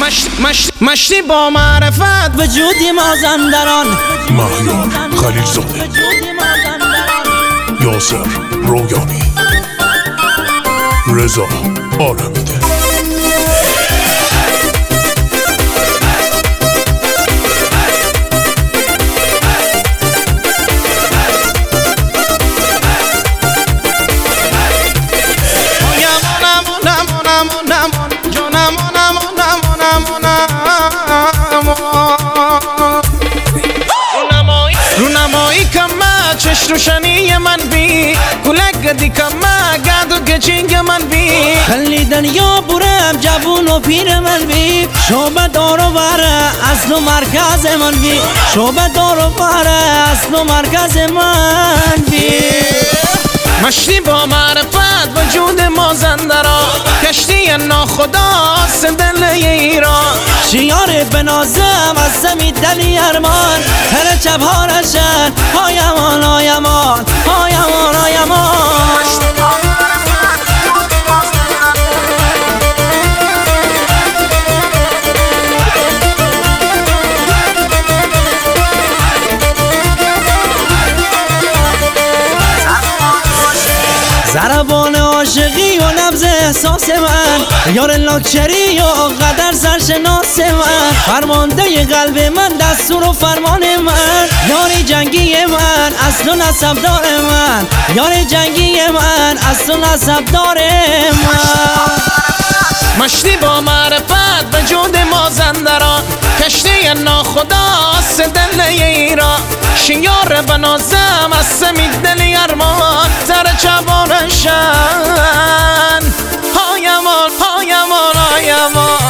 مشتی با معرفت وجودی مازندران مهیار خلیلزاده، یاسر رویانی، رضا عالمیده. رونمایی کمه چش روشنی من بی کلک گدی کمه گدو گچینگ من بی خلی دنیا برم جوون و پیر من بی شعبه دار و بره اصل و مرکز من بی شعبه دار و بره اصل و مرکز من بی مشتی با معرفت وجود مازندران کشتی ناخداست دل ایران شیار بنازم از زمین دلی ارمان هر چبها رشن هایمان هایمان هایمان هایمان ضربان عاشقی و لمز احساس من یار لاکچری و قدر سرشناس من فرمانده قلب من دستور و فرمان من یار جنگی من اصل و نسب دار من یار جنگی من اصل و نسب دار من مشتی با معرفت وجود مازندران کشتی ناخداست دل ایران شیار بنازم از سمی دل ارمان تر چبارشن هایمان هایمان هایمان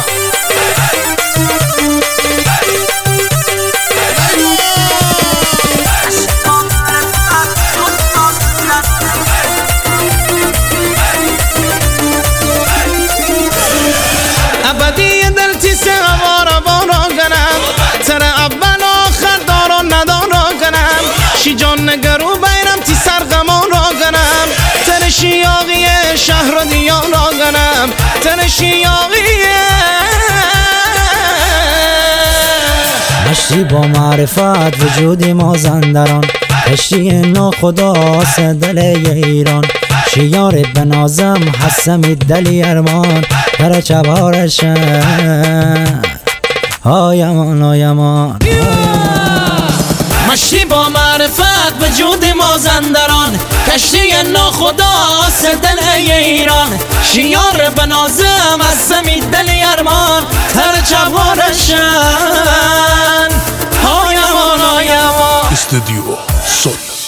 ابدی دل تیسه وارا وارا کنم سر اول آخر دارا ندارا کنم شی جان نگرو بیرم تی سرغما را کنم تر شیاقی شهر و دیار را کنم تر شیاقی مشتی با معرفت وجودی مازندران کشتی ناخداست دل ایران شیار بنازم حسمی دلی ارمان در چبارشن هایمان هایمان مشتی با معرفت وجود مازندران کشتی ناخداست دل ایران شیار بنازم از زمین دل ارمان تر چبارشن هایمان هایمان استودیو سول.